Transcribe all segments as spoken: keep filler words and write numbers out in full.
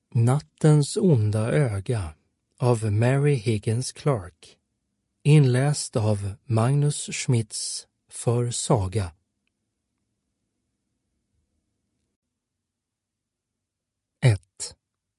Nattens onda öga av Mary Higgins Clark. Inläst av Magnus Schmitz för Saga. ett.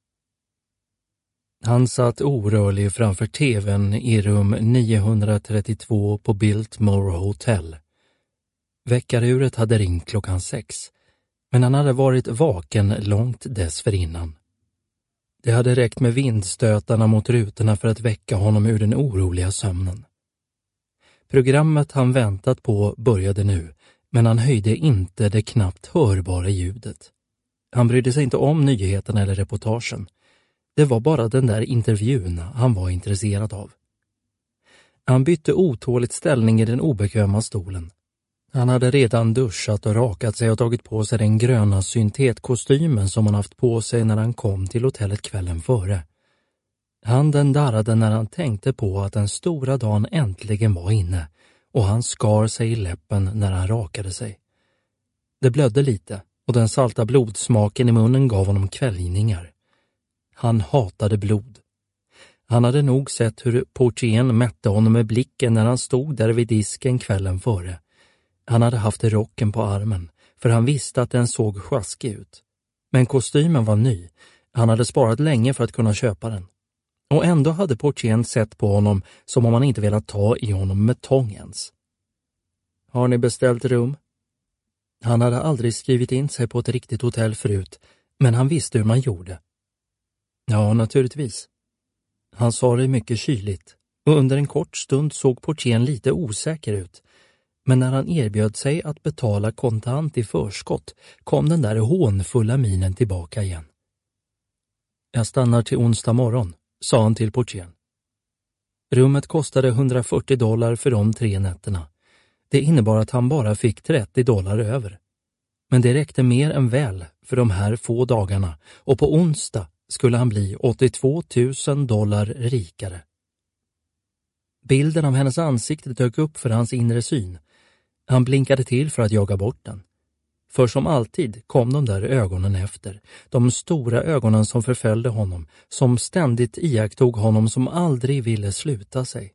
Han satt orörlig framför tvn i rum niohundratrettiotvå på Biltmore Hotel. Väckaruret hade ringt klockan sex, men han hade varit vaken långt dessförinnan. Det hade räckt med vindstötarna mot rutorna för att väcka honom ur den oroliga sömnen. Programmet han väntat på började nu, men han höjde inte det knappt hörbara ljudet. Han brydde sig inte om nyheterna eller reportagen. Det var bara den där intervjun han var intresserad av. Han bytte otåligt ställning i den obekväma stolen. Han hade redan duschat och rakat sig och tagit på sig den gröna syntetkostymen som han haft på sig när han kom till hotellet kvällen före. Handen darrade när han tänkte på att den stora dagen äntligen var inne, och han skar sig i läppen när han rakade sig. Det blödde lite och den salta blodsmaken i munnen gav honom kväljningar. Han hatade blod. Han hade nog sett hur portieren mätte honom med blicken när han stod där vid disken kvällen före. Han hade haft rocken på armen, för han visste att den såg sjaskig ut. Men kostymen var ny. Han hade sparat länge för att kunna köpa den. Och ändå hade portieren sett på honom som om han inte velat ta i honom med tång ens. Har ni beställt rum? Han hade aldrig skrivit in sig på ett riktigt hotell förut, men han visste hur man gjorde. Ja, naturligtvis. Han sa det mycket kyligt, och under en kort stund såg portieren lite osäker ut. Men när han erbjöd sig att betala kontant i förskott kom den där hånfulla minen tillbaka igen. Jag stannar till onsdag morgon, sa han till portieren. Rummet kostade hundrafyrtio dollar för de tre nätterna. Det innebar att han bara fick trettio dollar över. Men det räckte mer än väl för de här få dagarna, och på onsdag skulle han bli åttiotvå tusen dollar rikare. Bilden av hennes ansikte dök upp för hans inre syn. Han blinkade till för att jaga bort den. För som alltid kom de där ögonen efter, de stora ögonen som förföljde honom, som ständigt iakttog honom, som aldrig ville sluta sig.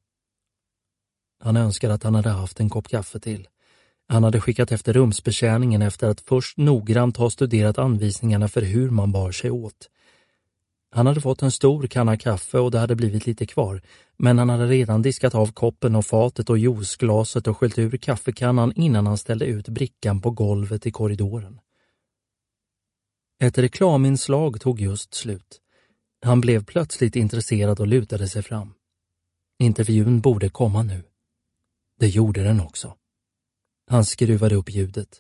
Han önskade att han hade haft en kopp kaffe till. Han hade skickat efter rumsbetjäningen efter att först noggrant ha studerat anvisningarna för hur man bar sig åt. Han hade fått en stor kanna kaffe och det hade blivit lite kvar, men han hade redan diskat av koppen och fatet och juiceglaset och skällt ur kaffekannan innan han ställde ut brickan på golvet i korridoren. Ett reklaminslag tog just slut. Han blev plötsligt intresserad och lutade sig fram. Intervjun borde komma nu. Det gjorde den också. Han skruvade upp ljudet.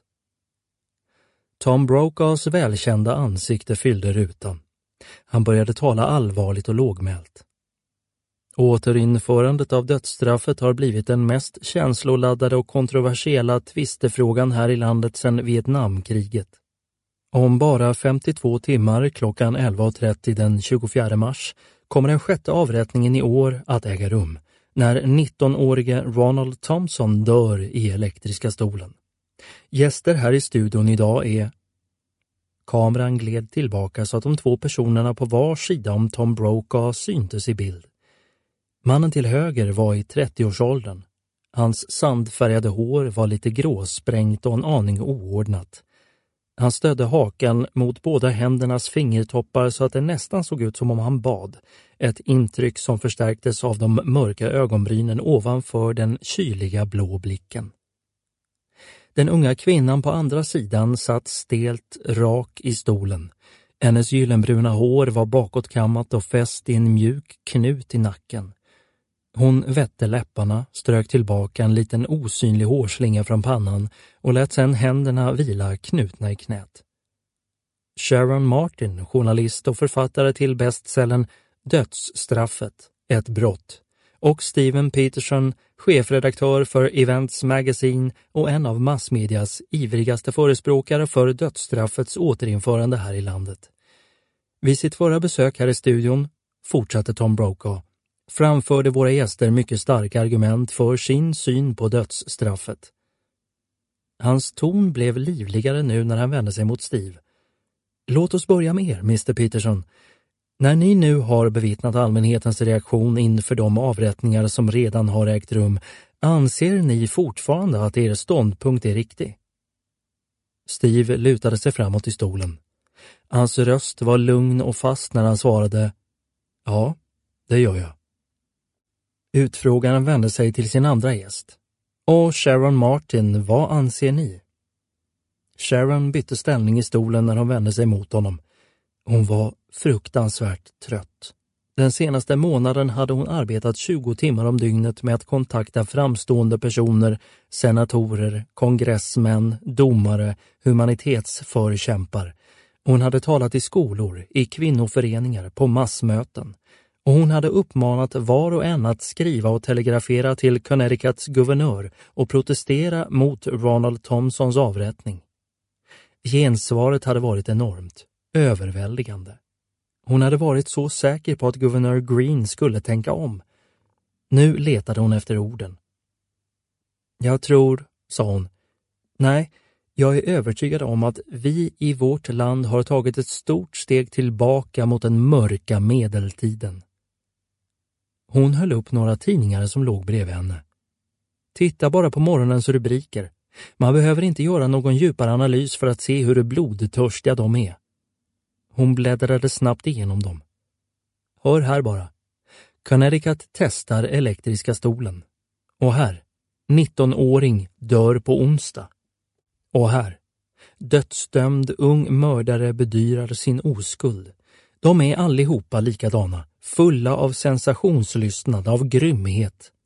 Tom Brokaws välkända ansikte fyllde rutan. Han började tala allvarligt och lågmält. Återinförandet av dödsstraffet har blivit den mest känsloladdade och kontroversiella tvistefrågan här i landet sedan Vietnamkriget. Om bara femtiotvå timmar klockan elva trettio den tjugofjärde mars kommer den sjätte avrättningen i år att äga rum, när nittonårige Ronald Thompson dör i elektriska stolen. Gäster här i studion idag är... Kameran gled tillbaka så att de två personerna på var sida om Tom Brokaw syntes i bild. Mannen till höger var i trettioårsåldern. Hans sandfärgade hår var lite gråsprängt och en aning oordnat. Han stödde hakan mot båda händernas fingertoppar så att det nästan såg ut som om han bad. Ett intryck som förstärktes av de mörka ögonbrynen ovanför den kyliga blå blicken. Den unga kvinnan på andra sidan satt stelt rak i stolen. Hennes gyllenbruna hår var bakåtkammat och fäst i en mjuk knut i nacken. Hon vette läpparna, strök tillbaka en liten osynlig hårslinga från pannan och lät sedan händerna vila knutna i knät. Sharon Martin, journalist och författare till bestsellern Dödsstraffet, ett brott, och Steven Peterson, chefredaktör för Events Magazine och en av massmedias ivrigaste förespråkare för dödsstraffets återinförande här i landet. Vid sitt förra besök här i studion, fortsatte Tom Brokaw, framförde våra gäster mycket starka argument för sin syn på dödsstraffet. Hans ton blev livligare nu när han vände sig mot Steve. Låt oss börja med er, mister Peterson. När ni nu har bevittnat allmänhetens reaktion inför de avrättningar som redan har ägt rum, anser ni fortfarande att er ståndpunkt är riktig? Steve lutade sig framåt i stolen. Hans röst var lugn och fast när han svarade: Ja, det gör jag. Utfrågaren vände sig till sin andra gäst. Och Sharon Martin, vad anser ni? Sharon bytte ställning i stolen när hon vände sig mot honom. Hon var fruktansvärt trött. Den senaste månaden hade hon arbetat tjugo timmar om dygnet med att kontakta framstående personer, senatorer, kongressmän, domare, humanitetsförkämpar. Hon hade talat i skolor, i kvinnoföreningar, på massmöten. Och hon hade uppmanat var och en att skriva och telegrafera till Connecticuts guvernör och protestera mot Ronald Thompsons avrättning. Gensvaret hade varit enormt, överväldigande. Hon hade varit så säker på att guvernör Green skulle tänka om. Nu letade hon efter orden. Jag tror, sa hon, nej, jag är övertygad om att vi i vårt land har tagit ett stort steg tillbaka mot den mörka medeltiden. Hon höll upp några tidningar som låg bredvid henne. Titta bara på morgonens rubriker. Man behöver inte göra någon djupare analys för att se hur blodtörstiga de är. Hon bläddrade snabbt igenom dem. Hör här bara. Connecticut testar elektriska stolen. Och här. nittonåring dör på onsdag. Och här. Dödsdömd ung mördare bedyrar sin oskuld. De är allihopa likadana. Fulla av sensationslystnad, av grymhet.